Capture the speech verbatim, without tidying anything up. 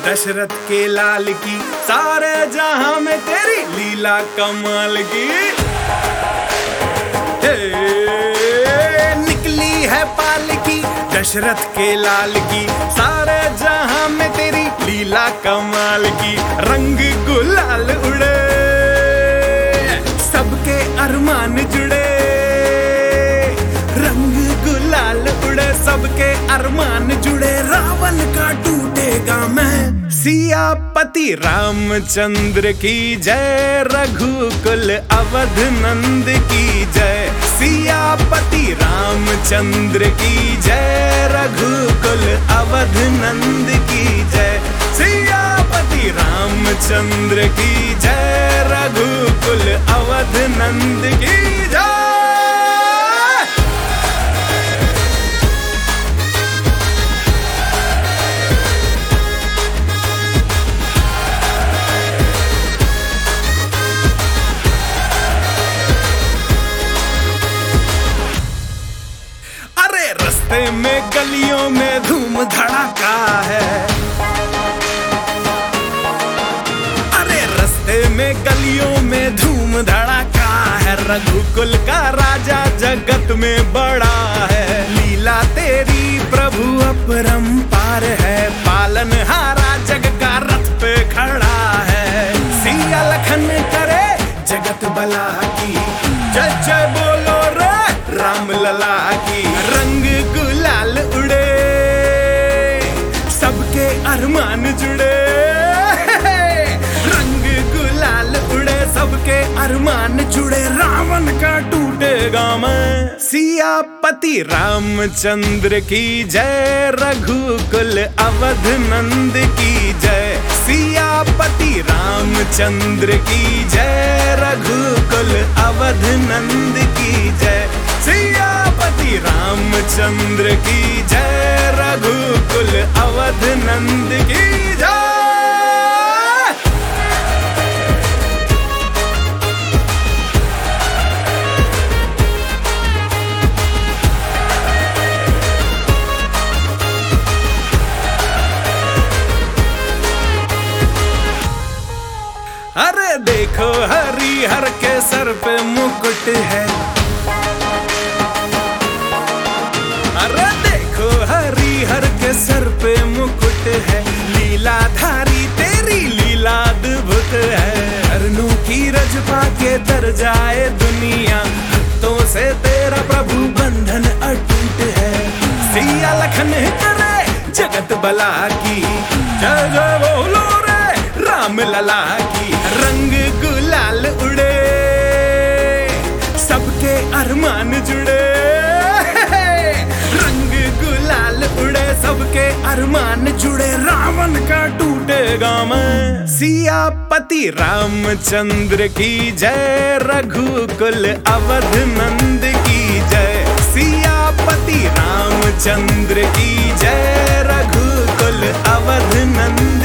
दशरथ के लाल की, सारे जहां में तेरी लीला कमाल की। हे निकली है पालकी दशरथ के लाल की, सारे जहां में तेरी लीला कमाल की। रंग गुलाल उड़े, सबके अरमान जुड़े, रंग गुलाल उड़े, सबके अरमान जुड़े। रावण का टूटेगा मैं, सियापति रामचंद्र की जय, रघुकुल अवध नंद की जय। सियापति रामचंद्र की जय, रघुकुल अवध नंद की जय। सियापति रामचंद्र की जय, रघुकुल अवध नंद की जय। रस्ते में गलियों में धूम धड़ाका है, अरे रस्ते में गलियों में धूम धड़ाका है। रघुकुल का राजा जगत में बड़ा है, लीला तेरी प्रभु अपरंपार है। पालनहारा जग का रथ पे खड़ा है, सिया लखन करे जगत भला की। जय जय बोलो रे राम लला की। रंग गुलाल उड़े, सबके अरमान जुड़े, रंग गुलाल उड़े, सबके अरमान जुड़े। रावण का टूटेगा मैं, सियापति रामचंद्र की जय, रघुकुल अवध नंद की जय। सियापति रामचंद्र की जय, रघुकुल अवध नंद की जय। सियापति रामचंद्र की जय, रघुकुल अवध नंद की जय। अरे देखो हरिहर के सर पे मुकुट है, अरे देखो हरिहर के सर पे मुकुट है। लीलाधारी तेरी लीला अद्भुत है, अरनों की रज पाके तर जाए दुनिया। भक्तों से तेरा प्रभु बंधन अटूट है, सिया लखन करे जगत भला की। जय जय बोलो रे राम लला की। रंग गुलाल उड़े, सबके अरमान जुड़े, रंग गुलाल उड़े, सबके अरमान जुड़े। रावण का टूटेगा मैं, सियापति रामचंद्र की जय, रघुकुल अवध नंद की जय। सियापति रामचंद्र की जय, रघुकुल अवध नंद